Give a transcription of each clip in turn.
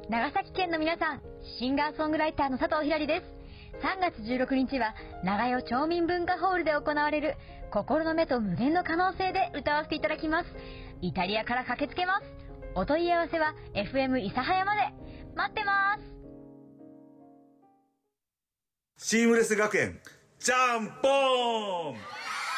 長崎県の皆さん、シンガーソングライターの佐藤ひらりです。3月16日は長与町民文化ホールで行われる心の目と無限の可能性で歌わせていただきます。イタリアから駆けつけます。お問い合わせは FM 諫早まで。待ってます。 シームレス学園ジャンポーン。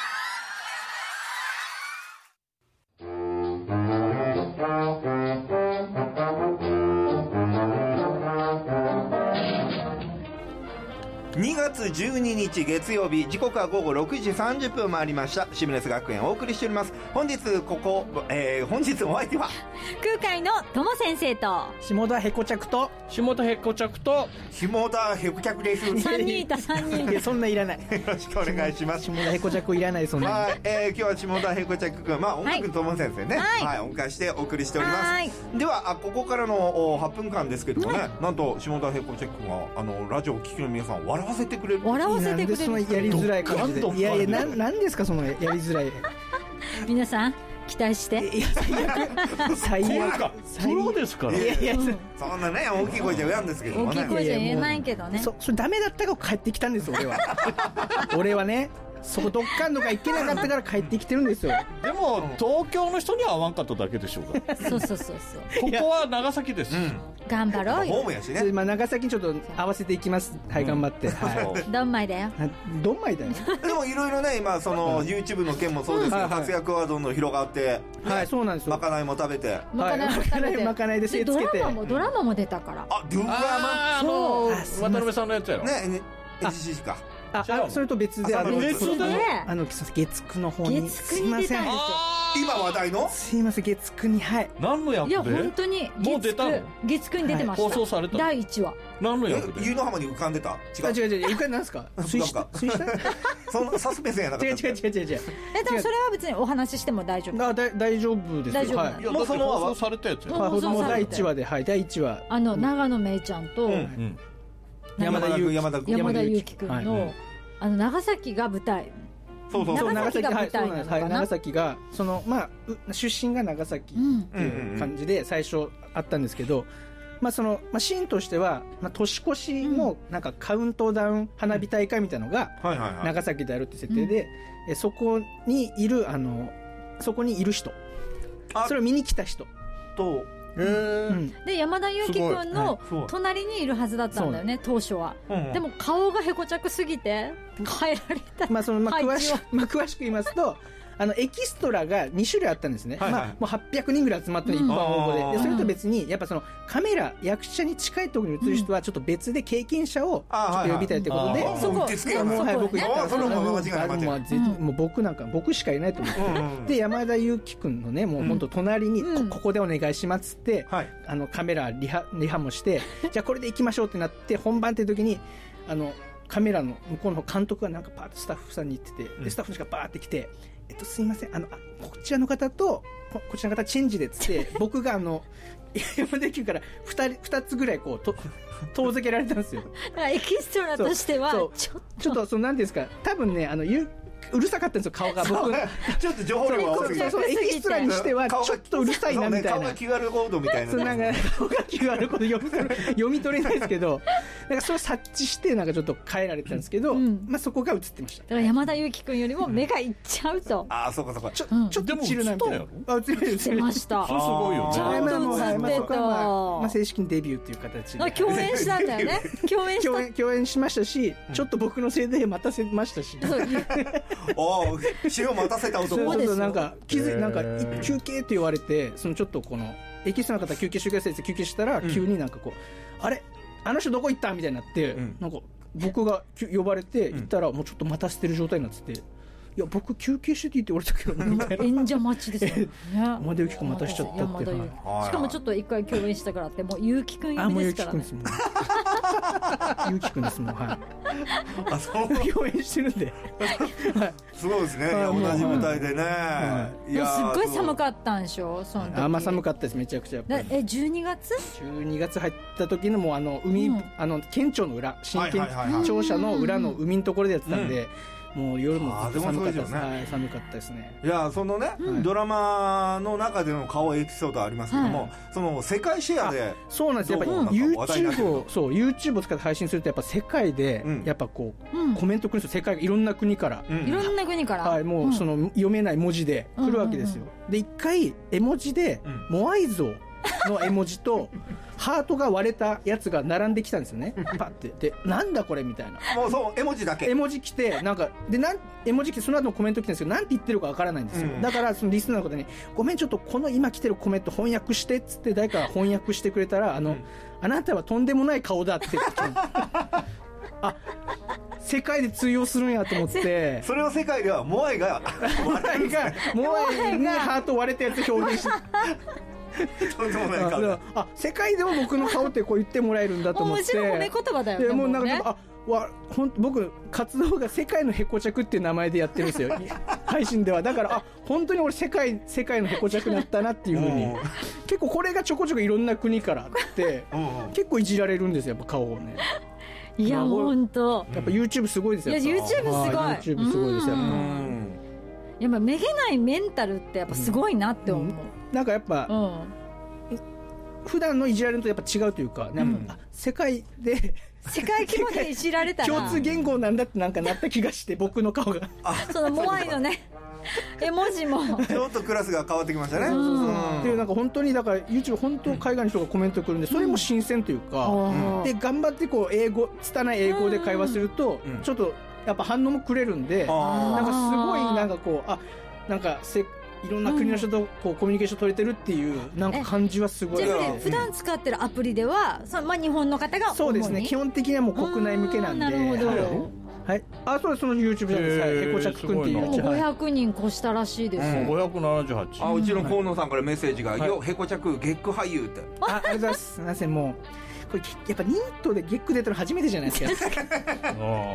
2月12日月曜日、時刻は午後6時30分回りました。シムレス学園をお送りしております。本日本日お相手は空海の友先生と下田へこちゃくと下田へこちゃくと下田へこちゃくです。 3人いた3人いやそんないらない。 よろしくお願いします。 下田へこちゃくいらない。そんな、 はい、今日は下田へこちゃく君、音楽の友先生ね、はいお迎えしてお送りしております。ではここからの8分間ですけどもね、なんと下田へこちゃく君がラジオを聴きの皆さんを笑わせてくれる。 なんでそのやりづらい感じで。いやいや、なんですかそのやりづらい。 皆さん期待して。 いや最悪プロですから。 いやそんなね大きい声じゃ言うんですけどもね。 大きい声じゃ言えないけどね。 それダメだったから帰ってきたんですよ俺はね、そこどっかんのか行けなかったから帰ってきてるんですよ。 でも東京の人には合わんかっただけでしょうか。 そうここは長崎です。 頑張ろうよ。 ホームやしね。 長崎にちょっと合わせていきます。はい、頑張って。 どんまいだよ。 どんまいだよ。 でもいろいろね、今その YouTube の件もそうですけど、活躍はどんどん広がって、 はい、そうなんですよ。 まかないも食べて、 まかないで精つけて、 ドラマも出たから。 ドラマ、 そう渡辺さんのやつやろね、NGC か。 それと別で別で月9の方に。 すいません。 今話題のすいません、月9に。はい。 何の役で？ いや本当にもう出たの？ 月9に出てました。 放送された第1話。 何の役で？ 湯の浜に浮かんでた？ 違う浮かんなんですか？水下そんなサスペンスやなかった。 違う。 でもそれは別にお話ししても大丈夫。 大丈夫です。 大丈夫。 いやもうその放送されたやつや。 もう第1話で、はい、第1話。 長野めいちゃんと山田裕貴君の長崎が舞台。 そう長崎が舞台なのかな。 長崎が出身が長崎っていう感じで最初あったんですけど、シーンとしては年越しのなんかカウントダウン花火大会みたいなのが長崎であるって設定で、そこにいる人、それを見に来た人と。 で山田裕貴君の隣にいるはずだったんだよね、当初は。でも顔がへこちゃくすぎて変えられた。 詳しく言いますと、エキストラが2種類あったんですね。もう800人ぐらい集まってる一般応募で、それと別にやっぱそのカメラ役者に近いところに映る人はちょっと別で経験者をちょっと呼びたいということで、僕しかいないと思ってで、山田裕貴君のね、もう本当隣にここでお願いしますってカメラリハもして、じゃあこれで行きましょうってなって本番っていう時にカメラの向こうの監督がなんかパーッとスタッフさんに言ってて、でスタッフの人がバーって来て、すいません、こちらの方とこちらの方チェンジでっつって僕が山田裕貴から2つぐらい遠ざけられたんですよ。 エキストラとしてはちょっとそうなんですか、多分ねうるさかったんですよ、顔が。僕ちょっと情報量が多すぎて、 エキストラにしてはちょっとうるさいなみたいな。 顔が QR コードみたいな。 顔が QR コード読み取れないですけど、なんかそれを察知してなんかちょっと変えられてたんですけど、そこが映ってました。 だから山田裕貴君よりも目がいっちゃうと。 そうか。 ちょっとチルなみたいな。映りました。 すごいよね。 ちゃんと映ってた。 正式にデビューっていう形で共演したんだよね。 共演しましたし、ちょっと僕のせいで待たせましたし。 死を待たせた男。 なんか休憩って言われて、ちょっとエキストラの方休憩してくださいって休憩したら、急になんかあれあの人どこ行ったみたいになって、なんか僕が呼ばれて行ったら、もうちょっと待たせてる状態になってて、いや僕休憩してていいって言われたけどみたいな。 演者待ちですよね。 山田裕貴君待たしちゃったって。 しかもちょっと一回共演したからって、もう裕貴君呼びですからね。 裕貴君ですもん。共演してるんで。 すごいですね、同じ舞台でね。 すっごい寒かったんでしょ、その時。 寒かったです、めちゃくちゃ。 12月 12月入った時のもう海、県庁の裏、新県庁舎の裏の海のところでやってたんで、 もう夜もずっと寒かったです。はい、寒かったですね。 いや、そのね、ドラマの中での顔エピソードありますけども、その世界シェアで、 そうなんです。やっぱり YouTube を使って配信するとやっぱ世界でやっぱこうコメント来るんですよ。世界いろんな国から、 いろんな国から、 はい、もうその読めない文字で来るわけですよ。で、一回絵文字でモアイ像の絵文字とハートが割れたやつが並んできたんですよね。パッてで、なんだこれみたいな。 もうそう絵文字だけ。 絵文字来て、なんかで絵文字来てその後のコメント来てるんですけど、なんて言ってるかわからないんですよ。だからそのリスナーの方に、ごめんちょっとこの今来てるコメント翻訳してっつって誰かが翻訳してくれたら、あなたはとんでもない顔だってあ、世界で通用するんやと思って、 それを世界ではモアイがモアイがハート割れたやつ表現してとんでもない顔。 あ、世界でも僕の顔ってこう言ってもらえるんだと思って、 面白い褒め言葉だよね。 もうなんか僕活動が世界のへこちゃくっていう名前でやってるんですよ配信では。だから本当に俺世界のへこちゃくになったなっていうふうに結構これがちょこちょこいろんな国からって結構いじられるんですよ、やっぱ顔をね。 いや本当やっぱ YouTube すごいですよ。 いや YouTube すごい。 YouTube すごいですよ。 やっぱめげないメンタルってやっぱすごいなって思う。 なんかやっぱ、普段のいじられるとやっぱ違うというか、世界で世界規模でいじられたら共通言語なんだってなんかなった気がして、僕の顔がそのモアイのね絵文字もちょっとクラスが変わってきましたね。 っていうなんか本当にだから YouTube 本当海外の人がコメント来るんで、それも新鮮というか、で頑張ってこう拙い英語で会話するとちょっとやっぱ反応もくれるんで、なんかすごいなんかこうなんかいろんな国の人とこうコミュニケーション取れてるっていうなんか感じはすごい。 じゃあ普段使ってるアプリでは日本の方がそうですね、基本的にはもう国内向けなんで。 なるほど。 はい、そうです。その YouTube チャンネル、へこちゃくくんっていう。 500人越したらしいです。 578。 うちの河野さんからメッセージが、よへこちゃくゲック俳優って。 ありがとうございます。すみません、もうこれやっぱニートでゲック出たの初めてじゃないですか。 確か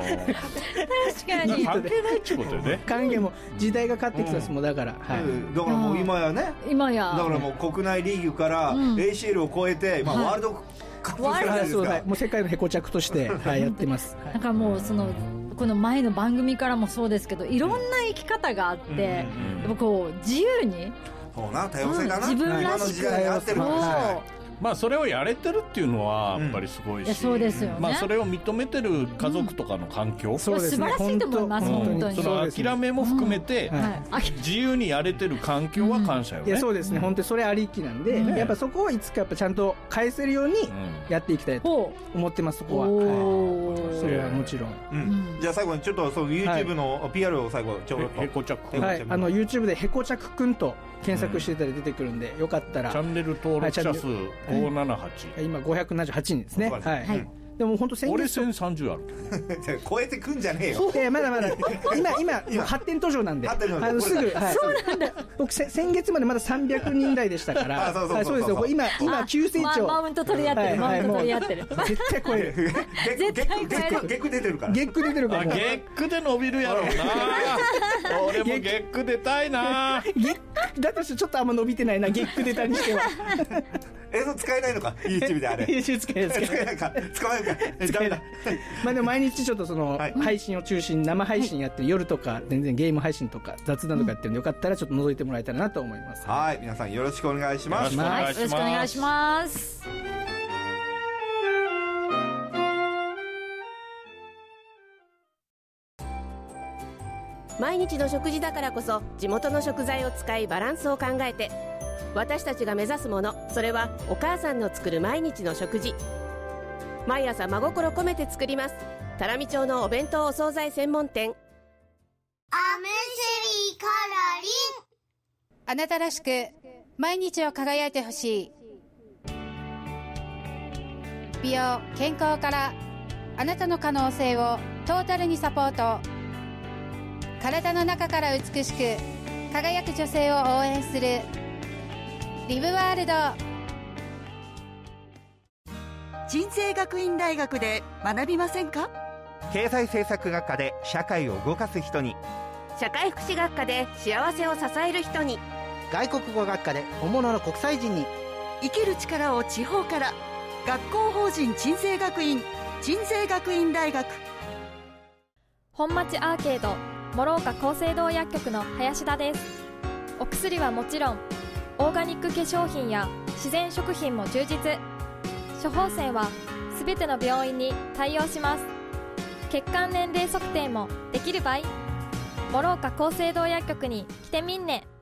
に関係ないってことよね。 関係も時代が変わってきたんですもん。だからだからもう今やね、だからもう国内リーグから ACL を超えて今ワールドカップ世界ですか。 もう世界のへこちゃくとしてやってます。 なんかもうこの前の番組からもそうですけど、いろんな生き方があって、やっぱこう自由に、 そうな、多様性だな、 自分らしく、 今の時代に合ってるかもしれない。 まあそれをやれてるっていうのはやっぱりすごいし、 そうですよね。 まあそれを認めてる家族とかの環境、 素晴らしいと思います。本当にその諦めも含めて自由にやれてる環境は感謝よね。 いやそうですね、本当にそれありきなんで、やっぱそこはいつかやっぱちゃんと返せるようにやっていきたいと思ってます。そこはそれはもちろん。 じゃあ最後にちょっとその YouTube の PR を最後ちょっと。 へこちゃく。 はい、YouTube でへこちゃくくんと検索していたら出てくるんで、よかったらチャンネル登録者数578、 今578人ですね。はい、でも本当俺1030ある超えてくんじゃねえよ。 まだまだ今発展途上なんで、すぐ、そうなんだ。僕先月までまだ300人台でしたから。そうですよ。今急成長。 マウント取り合ってる。 絶対超える。 ゲック出てるから。 ゲック出てるから。 ゲックで伸びるやろうな。俺もゲック出たいな。 だとしてちょっとあんま伸びてないな、ゲック出たにしては。 映像使えないのか YouTube であれ。 YouTube 使えないか。 使わないか。 ダメだ。まあでも毎日ちょっとその配信を中心に生配信やってる、夜とか全然ゲーム配信とか雑談とかやってるんで、よかったらちょっと覗いてもらえたらなと思います。 はい、皆さんよろしくお願いします。 よろしくお願いします。 毎日の食事だからこそ地元の食材を使いバランスを考えて、私たちが目指すもの、それはお母さんの作る毎日の食事。毎朝真心込めて作ります。多良見町のお弁当お惣菜専門店。 アメシリカラリン。 あなたらしく毎日を輝いてほしい。美容健康からあなたの可能性をトータルにサポート。体の中から美しく輝く女性を応援するリブワールド。 鎮西学院大学で学びませんか？ 経済政策学科で社会を動かす人に、 社会福祉学科で幸せを支える人に、 外国語学科で本物の国際人に、 生きる力を地方から。学校法人鎮西学院、鎮西学院大学。 本町アーケード諸岡厚生堂薬局の林田です。お薬はもちろんオーガニック化粧品や自然食品も充実。処方箋はすべての病院に対応します。血管年齢測定もできる場合、諸岡厚生堂薬局に来てみんね。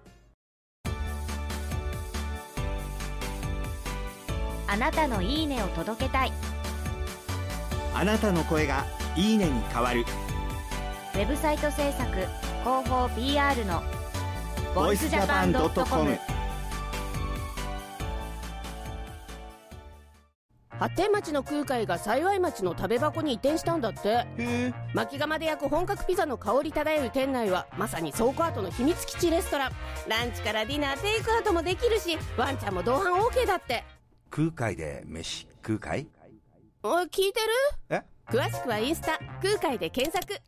あなたのいいねを届けたい。 あなたの声がいいねに変わる。 ウェブサイト制作広報 PR のボイスジャパン.com。 発展町の空海が幸町の食べ箱に移転したんだって。薪窯で焼く本格ピザの香り漂う店内はまさに倉庫跡の秘密基地レストラン。ランチからディナーテイクアウトもできるし、ワンちゃんも同伴 OK だって。 空海で飯空海？ おい、聞いてる？ え？ 詳しくはインスタ空海で検索。